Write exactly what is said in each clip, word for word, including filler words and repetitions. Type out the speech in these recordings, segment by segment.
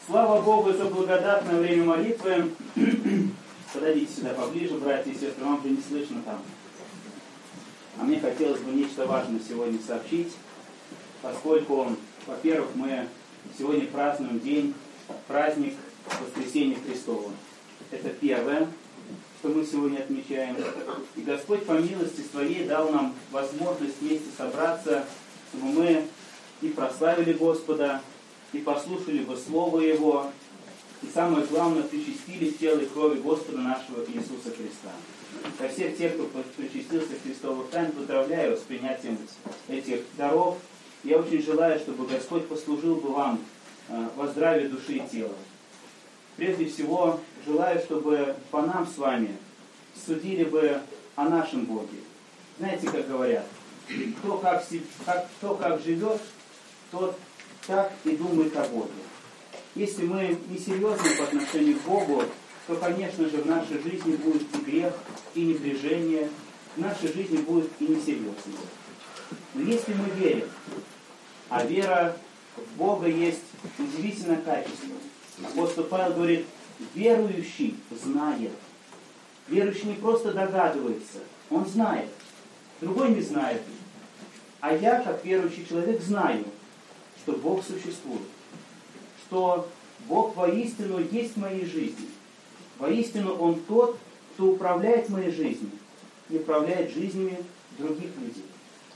Слава Богу за благодатное время молитвы. Подойдите сюда поближе, братья и сестры, вам же не слышно там. А мне хотелось бы нечто важное сегодня сообщить, поскольку, во-первых, мы сегодня празднуем день, праздник Воскресения Христова. Это первое, что мы сегодня отмечаем. И Господь по милости Своей дал нам возможность вместе собраться, чтобы мы и прославили Господа, и послушали бы Слово Его, и самое главное, причастили тело и крови Господа нашего Иисуса Христа. Ко всех тех, кто причастился Христовых тайн, поздравляю с принятием этих даров. Я очень желаю, чтобы Господь послужил бы вам во здравии души и тела. Прежде всего, желаю, чтобы по нам с вами судили бы о нашем Боге. Знаете, как говорят, кто как, как, кто как живет, тот так и думает о Боге. Если мы несерьезны по отношению к Богу, то, конечно же, в нашей жизни будет и грех, и небрежение, в нашей жизни будет и несерьезность. Но если мы верим, а вера в Бога есть удивительное качество. Апостол Павел говорит, верующий знает. Верующий не просто догадывается, он знает. Другой не знает. А я, как верующий человек, знаю, что Бог существует. Что Бог воистину есть в моей жизни. Воистину Он тот, кто управляет моей жизнью и управляет жизнями других людей.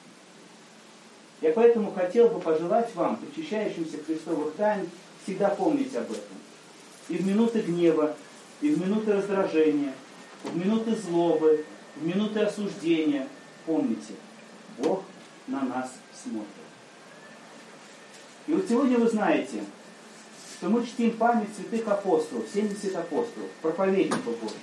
Я поэтому хотел бы пожелать вам, причащающимся Христовых тайн, всегда помнить об этом. И в минуты гнева, и в минуты раздражения, в минуты злобы, в минуты осуждения. Помните, Бог на нас смотрит. И вот сегодня вы знаете, что мы чтим память святых апостолов, семьдесят апостолов, проповедников Божьих.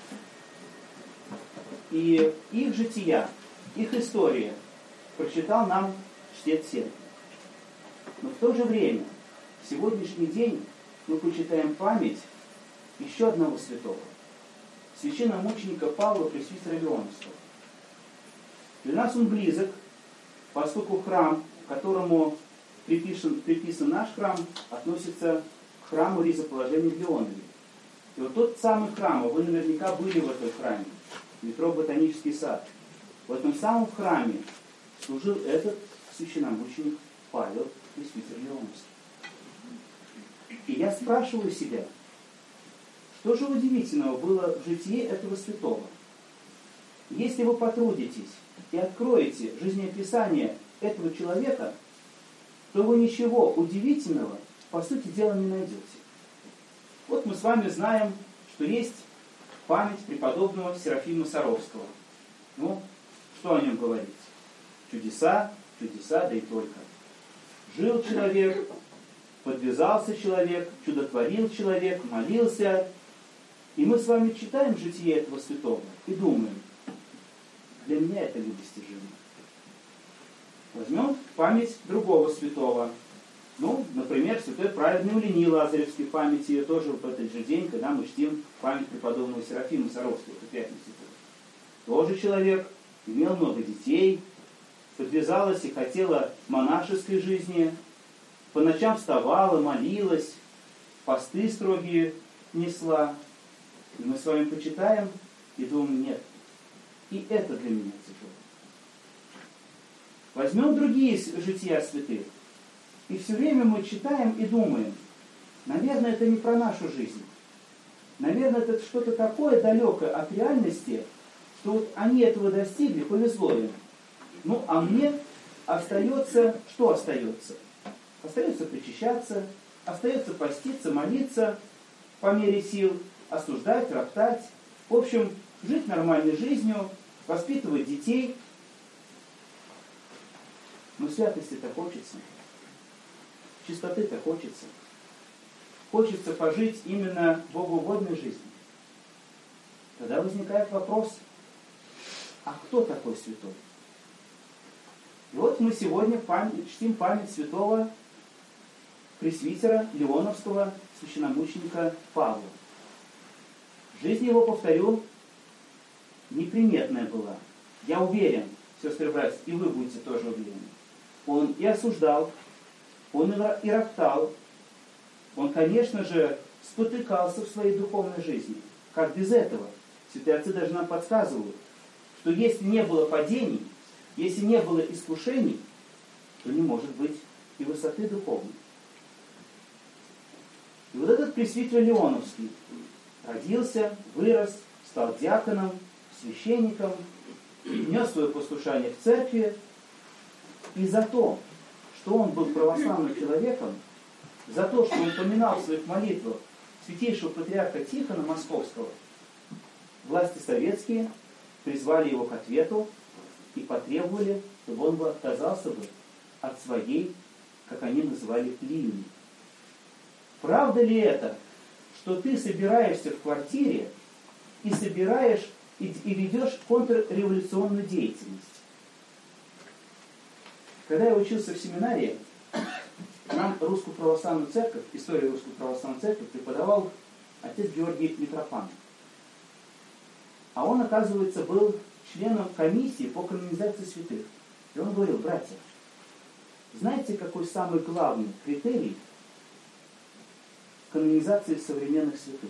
И их жития, их история прочитал нам чтец церкви. Но в то же время, в сегодняшний день, мы почитаем память еще одного святого, священномученика Павла Пресвитера Леоновского. Для нас он близок, поскольку храм, к которому приписан, приписан наш храм, относится к храму ризоположения в Леонове. И вот тот самый храм, вы наверняка были в этом храме, метро Ботанический сад. В этом самом храме служил этот священномученик Павел Пресвитер Леоновский. И я спрашиваю себя, что же удивительного было в житии этого святого? Если вы потрудитесь и откроете жизнеописание этого человека, то вы ничего удивительного, по сути дела, не найдете. Вот мы с вами знаем, что есть память преподобного Серафима Саровского. Ну, что о нем говорить? Чудеса, чудеса, да и только. Жил человек, подвязался человек, чудотворил человек, молился. И мы с вами читаем житие этого святого и думаем, для меня это недостижимо. Возьмем память другого святого. Ну, например, святой праведный Улини Лазаревский, память ее тоже в этот же день, когда мы чтим память преподобного Серафима Саровского, это пятница. Тоже человек, имел много детей, подвязалась и хотела монашеской жизни, по ночам вставала, молилась, посты строгие несла. И мы с вами почитаем и думаем, нет, и это для меня тяжело. Возьмем другие жития святых. И все время мы читаем и думаем, наверное, это не про нашу жизнь. Наверное, это что-то такое далекое от реальности, что вот они этого достигли, повезло им. Ну, а мне остается, что остается? Остается причащаться, остается поститься, молиться по мере сил, осуждать, роптать. В общем, жить нормальной жизнью, воспитывать детей. Но святости-то хочется. Чистоты-то хочется. Хочется пожить именно богоугодной жизнью. Тогда возникает вопрос, а кто такой святой? И вот мы сегодня память, чтим память святого пресвитера Леоновского священномученика Павла. Жизнь его, повторю, неприметная была. Я уверен, сестры и братья, и вы будете тоже уверены. Он и осуждал, он и роптал, Он, конечно же, спотыкался в своей духовной жизни. Как без этого? Святые отцы даже нам подсказывают, что если не было падений, если не было искушений, то не может быть и высоты духовной. И вот этот пресвитер Леоновский родился, вырос, стал диаконом, священником, нес свое послушание в церкви. И за то, что он был православным человеком, за то, что он поминал в своих молитвах святейшего патриарха Тихона Московского, власти советские призвали его к ответу и потребовали, чтобы он отказался бы от своей, как они называли, линии. Правда ли это, что ты собираешься в квартире и собираешь и, и ведешь контрреволюционную деятельность? Когда я учился в семинарии, нам Русскую Православную Церковь, историю Русской Православной Церкви преподавал отец Георгий Митрофанов. А он, оказывается, был членом комиссии по канонизации святых. И он говорил: братья, знаете, какой самый главный критерий канонизации современных святых?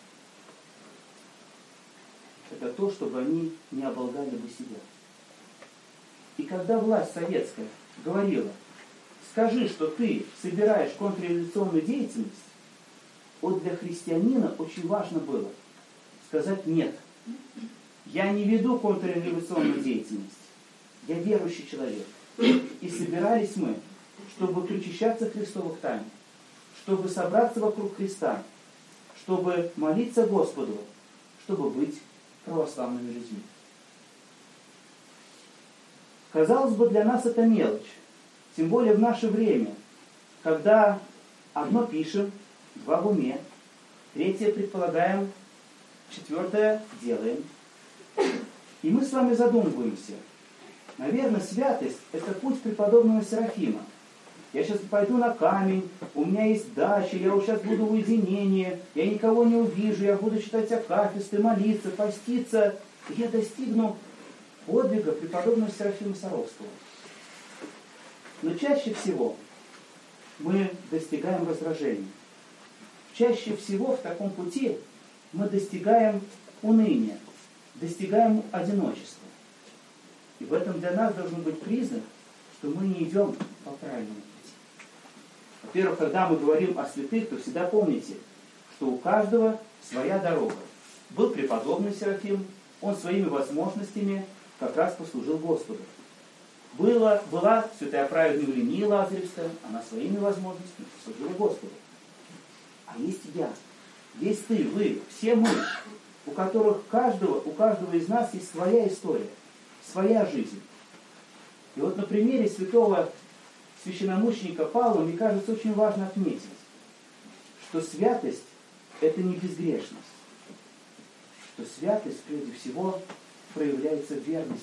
Это то, чтобы они не оболгали бы себя. И когда власть советская говорила: скажи, что ты собираешь контрреволюционную деятельность, вот для христианина очень важно было сказать: нет, я не веду контрреволюционную деятельность, я верующий человек. И собирались мы, чтобы причащаться Христовых тайн, чтобы собраться вокруг Христа, чтобы молиться Господу, чтобы быть православными людьми. Казалось бы, для нас это мелочь, тем более в наше время, когда одно пишем, два в уме, третье предполагаем, четвертое делаем. И мы с вами задумываемся. Наверное, святость – это путь преподобного Серафима. Я сейчас пойду на камень, у меня есть дача, я вот сейчас буду в уединении, я никого не увижу, я буду читать акафисты, молиться, поститься, и я достигну подвига преподобного Серафима Саровского. Но чаще всего мы достигаем раздражения. Чаще всего в таком пути мы достигаем уныния, достигаем одиночества. И в этом для нас должен быть признак, что мы не идем по правильному пути. Во-первых, когда мы говорим о святых, то всегда помните, что у каждого своя дорога. Был преподобный Серафим, он своими возможностями как раз послужил Господу. Была, была святая праведная Евления Лазаревская, она своими возможностями послужила Господу. А есть я, есть ты, вы, все мы, у которых каждого, у каждого из нас есть своя история, своя жизнь. И вот на примере святого священномученика Павла, мне кажется, очень важно отметить, что святость – это не безгрешность, что святость, прежде всего, проявляется в верности.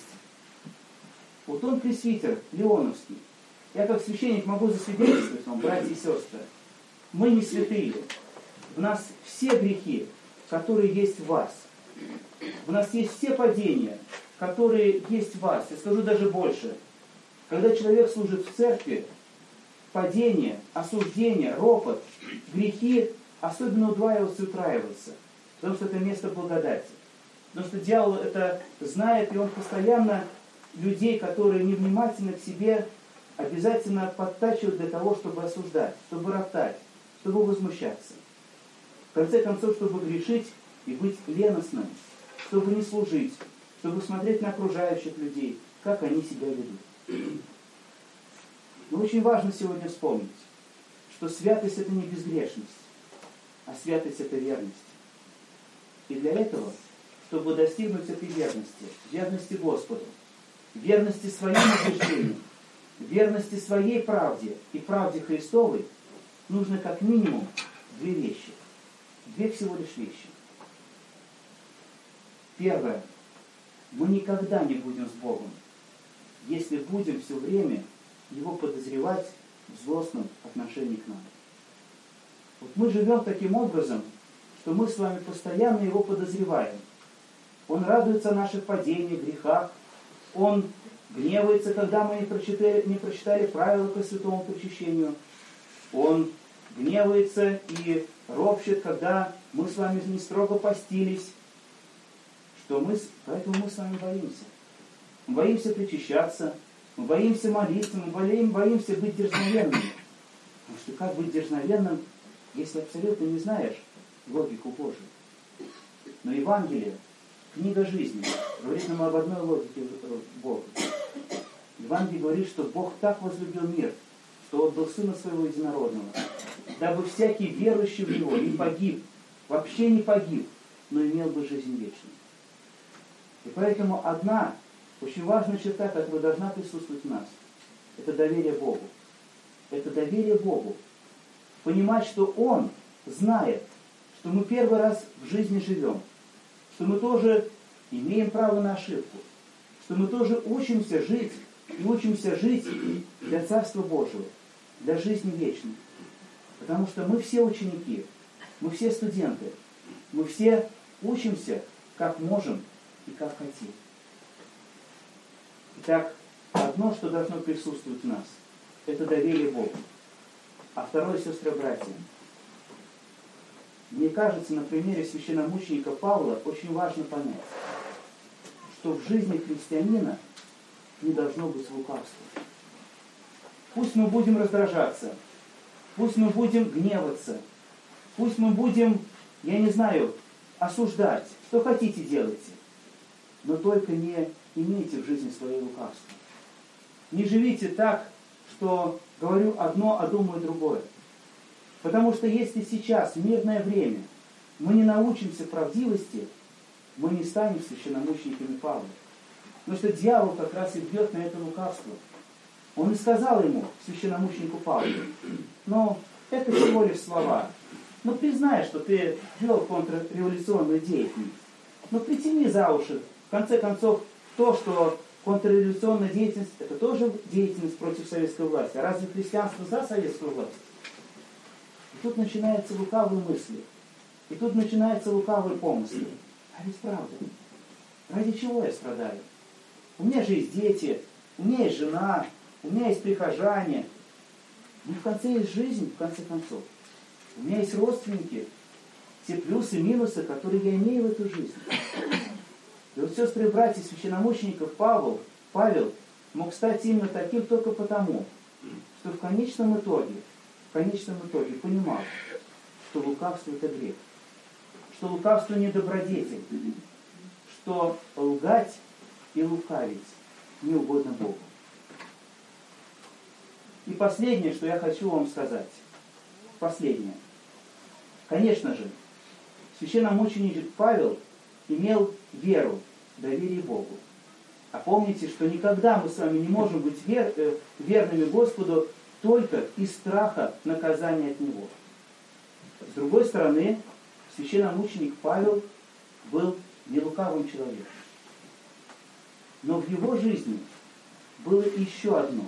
Вот он пресвитер Леоновский. Я как священник могу засвидетельствовать вам, братья и сестры, мы не святые. В нас все грехи, которые есть в вас. В нас есть все падения, которые есть в вас. Я скажу даже больше. Когда человек служит в церкви, падение, осуждение, ропот, грехи особенно удваиваются и утраиваются. Потому что это место благодати. Потому что дьявол это знает, и он постоянно людей, которые невнимательны к себе, обязательно подтачивает для того, чтобы осуждать, чтобы роптать, чтобы возмущаться. В конце концов, чтобы грешить и быть леностным, чтобы не служить, чтобы смотреть на окружающих людей, как они себя ведут. Но очень важно сегодня вспомнить, что святость – это не безгрешность, а святость – это верность. И для этого, чтобы достигнуть этой верности, верности Господу, верности своим убеждениям, верности своей правде и правде Христовой, нужно как минимум две вещи. Две всего лишь вещи. Первое. Мы никогда не будем с Богом, если будем все время Его подозревать в злостном отношении к нам. Вот мы живем таким образом, что мы с вами постоянно Его подозреваем. Он радуется о наших падениях, грехах. Он гневается, когда мы не прочитали, не прочитали правила по святому причащению. Он гневается и ропщет, когда мы с вами не строго постились. Что мы, поэтому мы с вами боимся. Мы боимся причащаться, мы боимся молиться, мы боим, боимся быть дерзновенными. Потому что как быть дерзновенным, если абсолютно не знаешь логику Божию? Но Евангелие, книга жизни, говорит нам об одной логике Бога. Евангелие говорит, что Бог так возлюбил мир, что отдал Сына Своего Единородного, дабы всякий верующий в Него не погиб, вообще не погиб, но имел бы жизнь вечную. И поэтому одна очень важная черта, которая должна присутствовать в нас, это доверие Богу. Это доверие Богу. Понимать, что Он знает, что мы первый раз в жизни живем, что мы тоже имеем право на ошибку, что мы тоже учимся жить и учимся жить для Царства Божьего, для жизни вечной. Потому что мы все ученики, мы все студенты, мы все учимся, как можем и как хотим. Итак, одно, что должно присутствовать в нас, это доверие Богу. А второе, сестры и братья, мне кажется, на примере священномученика Павла очень важно понять, что в жизни христианина не должно быть лукавства. Пусть мы будем раздражаться, пусть мы будем гневаться, пусть мы будем, я не знаю, осуждать, что хотите делайте, но только не имейте в жизни своей лукавства. Не живите так, что говорю одно, а думаю другое. Потому что если сейчас, в мирное время, мы не научимся правдивости, мы не станем священномучениками Павла. Потому что дьявол как раз и бьет на это лукавство. Он и сказал ему, священномученику Павлу, но это всего лишь слова. Ну признай, что ты вел контрреволюционную деятельность. Но притяни за уши, в конце концов, то, что контрреволюционная деятельность, это тоже деятельность против советской власти. А разве христианство за советскую власть? И тут начинаются лукавые мысли. И тут начинаются лукавые помыслы. А ведь правда. Ради чего я страдаю? У меня же есть дети, у меня есть жена, у меня есть прихожане. Но в конце есть жизнь, в конце концов. У меня есть родственники. Те плюсы и минусы, которые я имею в эту жизнь. И вот сестры и братья священномучеников Павел, Павел мог стать именно таким только потому, что в конечном итоге, в конечном итоге понимал, что лукавство это грех, что лукавство не добродетель, что лгать и лукавить не угодно Богу. И последнее, что я хочу вам сказать. Последнее. Конечно же, священномученик Павел имел веру, доверие Богу. А помните, что никогда мы с вами не можем быть вер, э, верными Господу только из страха наказания от Него. С другой стороны, священномученик Павел был нелукавым человеком. Но в его жизни было еще одно.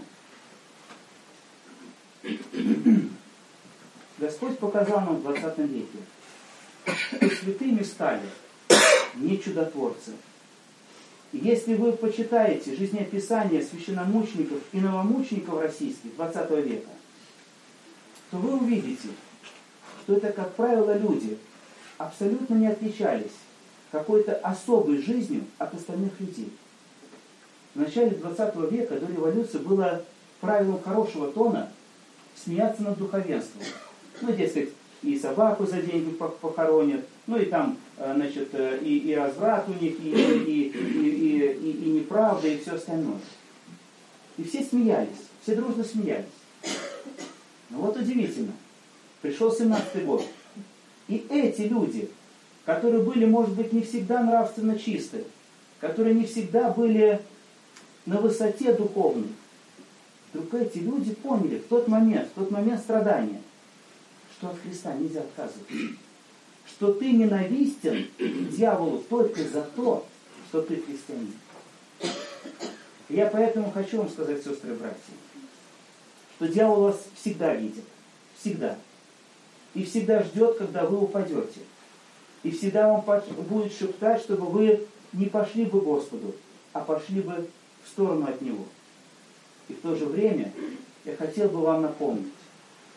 Господь показал нам в двадцатом веке, что святыми стали не чудотворцы. И если вы почитаете жизнеописание священномучеников и новомучеников российских двадцатого века, то вы увидите, что это, как правило, люди абсолютно не отличались какой-то особой жизнью от остальных людей. В начале двадцатого века, до революции, было правилом хорошего тона смеяться над духовенством. Ну, дескать, и собаку за деньги похоронят, ну и там, значит, и, и разврат у них, и, и, и, и, и, и неправда, и все остальное. И все смеялись, все дружно смеялись. Но вот удивительно, пришел семнадцатый год, и эти люди, которые были, может быть, не всегда нравственно чисты, которые не всегда были на высоте духовной, вдруг эти люди поняли в тот момент, в тот момент страдания, что от Христа нельзя отказываться. Что ты ненавистен дьяволу только за то, что ты христианин. И я поэтому хочу вам сказать, сестры и братья, что дьявол вас всегда видит. Всегда. И всегда ждет, когда вы упадете. И всегда вам будет шептать, чтобы вы не пошли бы к Господу, а пошли бы в сторону от Него. И в то же время я хотел бы вам напомнить, что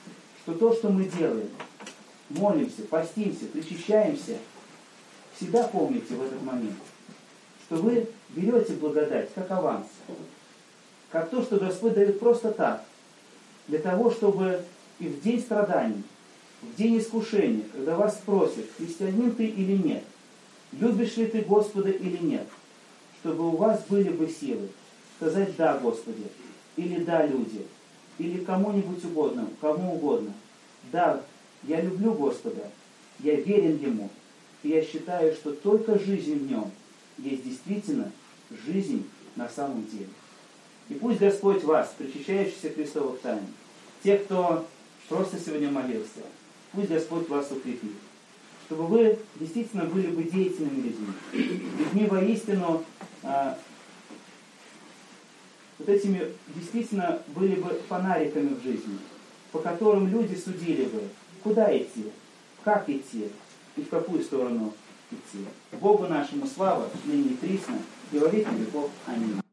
что то, что мы делаем, молимся, постимся, причащаемся, всегда помните в этот момент, что вы берете благодать как аванс, как то, что Господь дает просто так, для того, чтобы и в день страданий, в день искушения, когда вас спросят, христианин ты или нет, любишь ли ты Господа или нет, чтобы у вас были бы силы сказать «да, Господи», или «да, люди», или кому-нибудь угодно, кому угодно. Да, я люблю Господа, я верен Ему, и я считаю, что только жизнь в Нем есть действительно жизнь на самом деле. И пусть Господь вас, причащающихся Христовых тайн, те, кто просто сегодня молился, пусть Господь вас укрепит, чтобы вы действительно были бы деятельными людьми, людьми воистину, а, вот этими действительно были бы фонариками в жизни, по которым люди судили бы, куда идти, как идти и в какую сторону идти. Богу нашему слава, ныне и присно, и во веки веков. Аминь.